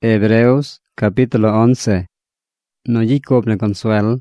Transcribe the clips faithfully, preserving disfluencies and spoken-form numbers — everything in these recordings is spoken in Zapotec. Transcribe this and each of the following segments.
Hebreos capítulo once. No Jacob ne consuel.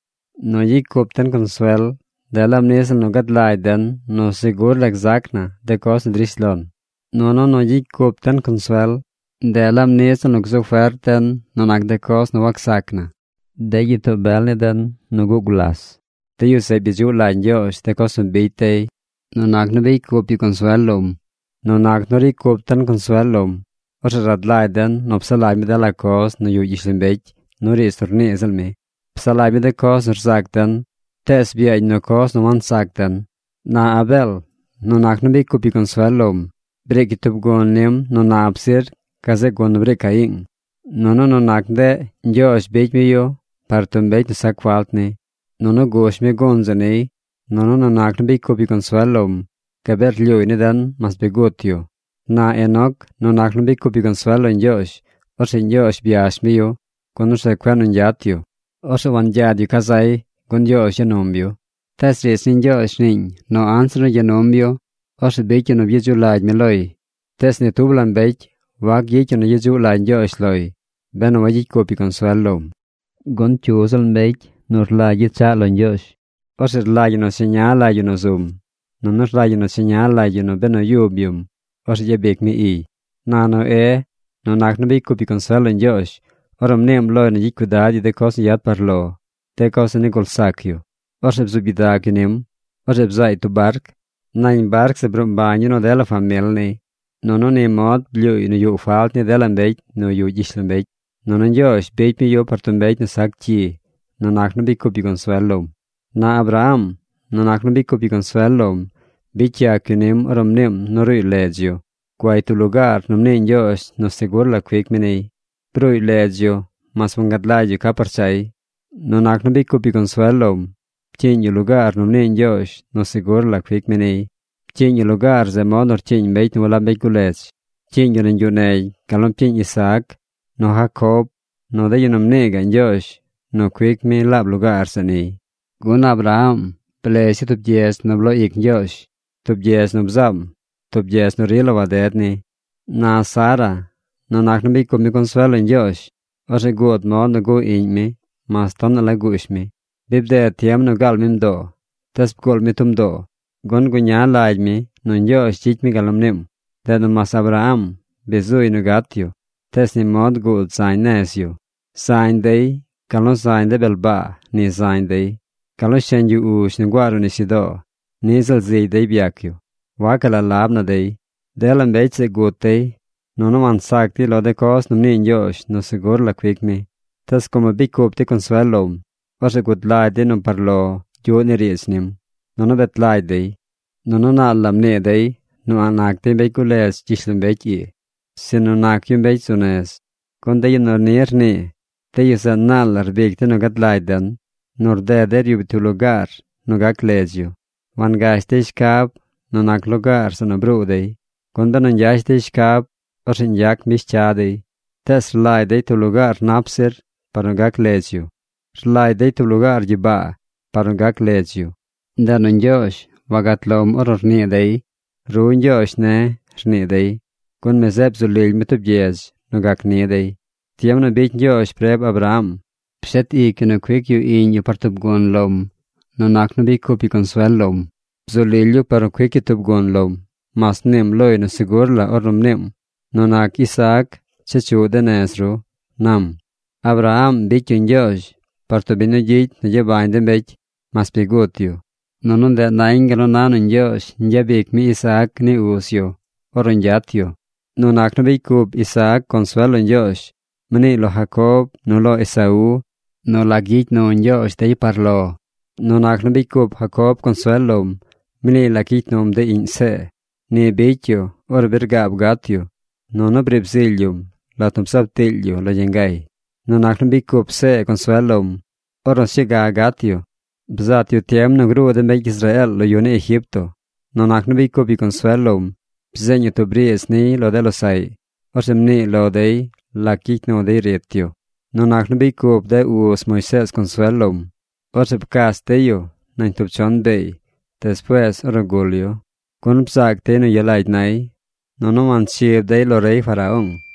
No Jacob ten consuel. De lam nesel no gad laiden. No sigur l'exacna. De cos drislon. No no no Jacob ten consuel. De lam nesel no xoferten. No nag de cos no waxacna. De jito belneden no guglas. De ju se bizu lain jos de cos un bitei. No nag no Jacob ju consuelum. No nag no Jacob ten consuelum. Osa rad laiden, no psalai mi de la cos, no yu jislimbech, no ristor nezel mi. Psalai mi de cos no rsagten, tes biaj no cos no man sagten. Na abel, no nak no biku pi consuelum, breki tup gon lim, no na absir, kaze gon no breka ing. No no no nak de, njosh bech mi yo, partum bech no sakwaltni. No no gosh mi gonzani, no no no nak no biku pi consuelum, kaber liu ni den, mas begotio. Na Enoch no nak no biku pi consuelo en Josh, osa en Josh biash mio, con usa quen un jatio, osa wan jadio kazai, con Josh genombio. Tes res nin Josh nin, no answer genombio, osa beke no vieju laid me loi. Tes ne tublan bek, wag yeke no vieju laid Josh loi, beno wajik ko pi consuelo. Gon chusel bek, nor laid chalo en Josh, osa laid no señala yo no zoom, no nos laid no señala yo no beno yubium. Osa je bek mi i. Na no e, no nak no biku pi consuelo en Josh, oram nem loi no jiku dadi de cosa yad parlo, de cosa nicol sakyo. Osa bzubidaki nem, osa bzai tu bark, na in bark se brum banyo no dela familni, no no ne mod blio no yu falt ne dela mbej, no yu jislan bej, no no Josh bej mi yo partum bej no sak chi, no nak no biku pi consuelo. Na Abraham, no nak no biku pi consuelo, Bicia cunem oram nem no rui legio. Quai tu lugar nom nen Josh no segur la quick minei. Brui legio, mas vangat lagio caparchai. No nak no biku pi consuelo. Pcegno lugar nom nen Josh no segur la quick minei. Pcegno lugar ze monor cegn beit no la beigulech. Pcegno nen junei, calom pcegn Isaac, no Jacob, no de nom nega en Josh, no quick mi lab lugar sani. Gun Abraham, plesi tup jes no blo ik Josh. Tup jes no bzam, tup jes no rila vadetni. Na Sara, no nak no biku mi consuelo en Josh, osa god mo no go in mi, mas ton la gush mi. Bibde tiem no gal mim do, tes gol mi tum do. Gon gunya laaj mi, no en Josh chich mi galom nim. Dedo mas Abraham, bezui no gatio, tes ni mod god sain nesio. Sain dei, kalon sain de belba, ni sain dei. Kalon shenju ush ni guaro ni sido. Nisel zei dei biakio. Wakala labna dei. Delan beit se gotei. No no man sakti lo de cos nom nin Josh no segur la quick mi. Tas como biku pti consuelo. Osa gut lai de non parlo. Jo ni riesnim. No no bet lai dei. No no na lam ne dei. No anak te beiku les gislim beit i. Se no nak yun beit sunes. Kon dei no nir ni. Te yusa nal arbik te no gat lai den. Nor de der yubitu lugar. No gak lezio. Wan gaste iskap, no nak lugar sa no brudei. Kunda non jaste iskap, osin jak mischadei. Tes rlai dei tu lugar napsir, par no gak lezio. Rlai dei tu lugar jiba, par no gak lezio. Da non Josh, wagat lom oror ni dei. Ruin Josh ne, rni dei. Kun me zeb zulil mitub jez, no gak ni dei. Tiam no bit Josh preb Abraham. Pset ik no quick yu in yu partub gon lom. No nak no biku pi consuelum. Zolilio para quick tup gon lom. Mas nem loi no sigurla orum nem. No nak Isaac, chechu de nesru, nam. Abraham bichun Josh, parto bino jit no jebain den bech, mas pigotio. No non de na ingelo nanon Josh, njebik mi Isaac ni usio, oron jatio. No nak no biku Isaac consuelo en Josh. Mani lo Jacob, no lo Esau, no la git no en Josh de parlo. No nak no biku Jacob consuelum, mini la git nom de inse. Ni betio, or bergab gatio. No no brebzilium, la tom sabtilio lo jengai. No nak no biku se consuelum, oron siga gatio. Bzatio tiem no gru de meg Israel lo yone Egipto. No nak no biku pi consuelum, bzenyo to bries ni lo de lo sai. Orsem ni lo dei, la git no de retio. No nak no biku de uos Moises consuelum. Orsep castello, nain tupchon bei, después orgulio. Kun psak te no yelait nai, no no man sieb de lo rey faraón.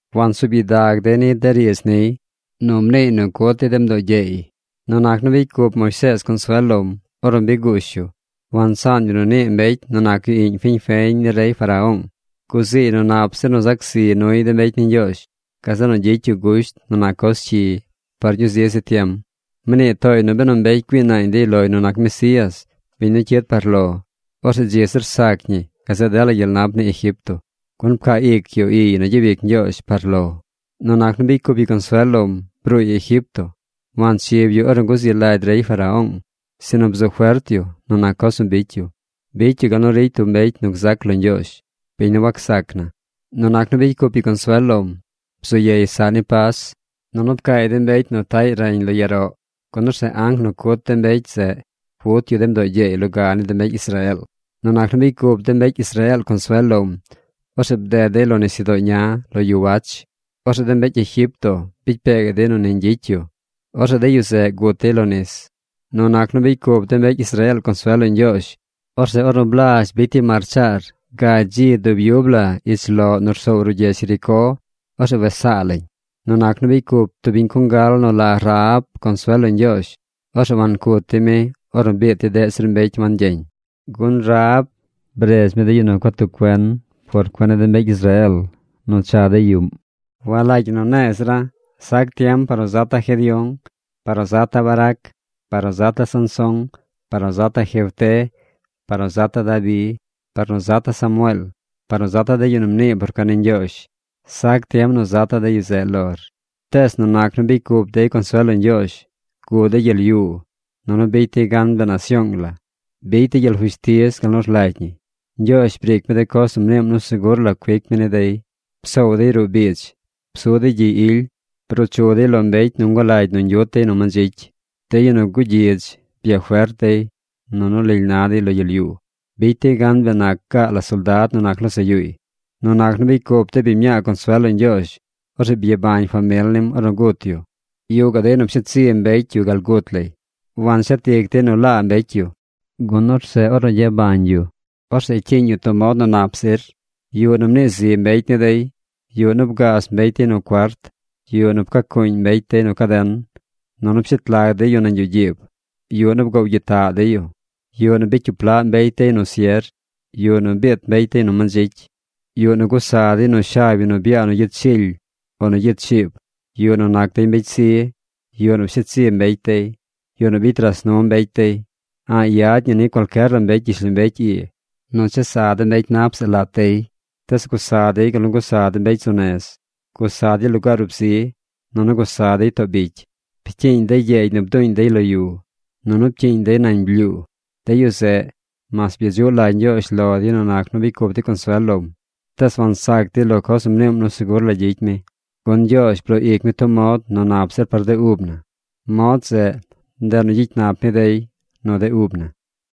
Wan subi dag deni deries ni, nom ne no kote dem do jei. No nak no bikup Moises consuelom, orom bigusio. Wan san no ne mbeit no nak in fin fein ni rei faraon. Così non apse no zaxi noi de mbeit ni Josh. Casa no jeitiu gust no nakos chi, par giusiese tiem. Mene toi no benon mbeit quina inde loi no nak Messias, vino chiet parlo. Orse jeser sakni, casa dela yel nabni Egipto. Kun pka ikio i no jibik Josh parlo. No nak no bikup i consuelom, brui Egipto. Wan sievio oron gosi laid rei faraon. Sino bzo fuertio, no nakos un bitiu. Bitiu gano reitu mbeit no xaklon Josh. Pino wak sakna. No nak no bikup i consuelom. Bzo ye sani pas. No no pka edem beit no tai rain lo yero. Konor se ang no kot dem beit se. Fuotio dem do ye lo gani dem beit Israel. No nak no bikup dem beit Israel consuelom. Ose bdede lo nesido nya lo yuwach. Ose dem beit Egipto. Bit pege de no nenjitio. Ose de yuse gotelones. No nak no bikup dem beit Israel consuelo en Josh. Ose oro blas biti marchar. Gaji do biobla islo norso ruje siriko. Ose vesalen. No nak no bikup to bin kungal no la Raab consuelo en Josh. Ose man kutime oro bete de srin beit man jen. Gun Raab bres me de yuno kwatu kwen for kwen dem beit Israel. No chade yum. Wala no nesra. Sak tiam parozata Gedeon. Parozata Barak. Parozata Sansón. Parozata Jefte. Parozata David. Parozata Samuel. Parozata de yunumni burkanin Josh. Sak tiam no zata de yuzelor. Tes no nak no bikup de consuelo en Josh. Gu de yel yu. No no beite gan de nación la. Beite yel justies gan los laitni. Josh brik me de kosum nem no segur la kwek mene de. Pso de rubich. Pso de ji il. Pero cho de lombeit nungo lait non yote no manjich. De yuno gujij. Pia fuerte. No no leil nade lo yel yu. Beite gan de nakka la soldat no nak lo se yui. No nak no bikup te bimia consuelo en Josh. Ose bie bain famelnem oron gotio. Io gadeno psitsi en beitio gal gotlei. Wan setiekte no la en beitio. Gonor se oron je banju. Ose ikinju tomod no napsir. Io no mnezi en beitne dei. Io no bgas beite no kwart. Io no bkakuin beite no kaden. No no psitlag de yo nan jujib. Io no bgau jita de yo. Io no bitu plan beite no sier. Io no bit beite no manjich. Io no gusadi no shabi no biano yitsil. Ono yitshib. Io no nakte beitsi. Io no psitsi beite. Io no bitras no beite. A iad ni cualquier beitis beiti. No se sade beit naps latei. Tes gusadi galun gusadi beitsones. Gusadi lugar upsi. No no gusadi to bich. Pichin de ye nubdoin de lo yu. No no pichin de nan blue. De yu se. Mas biazio la nyo islodi no nak no bikup de consuelom. Tas van sagte lo kosum nem no sigur la jitme. Gon Josh pro ik me to mod no napser par de ubna. Mod se der no jit napne dei no de ubna.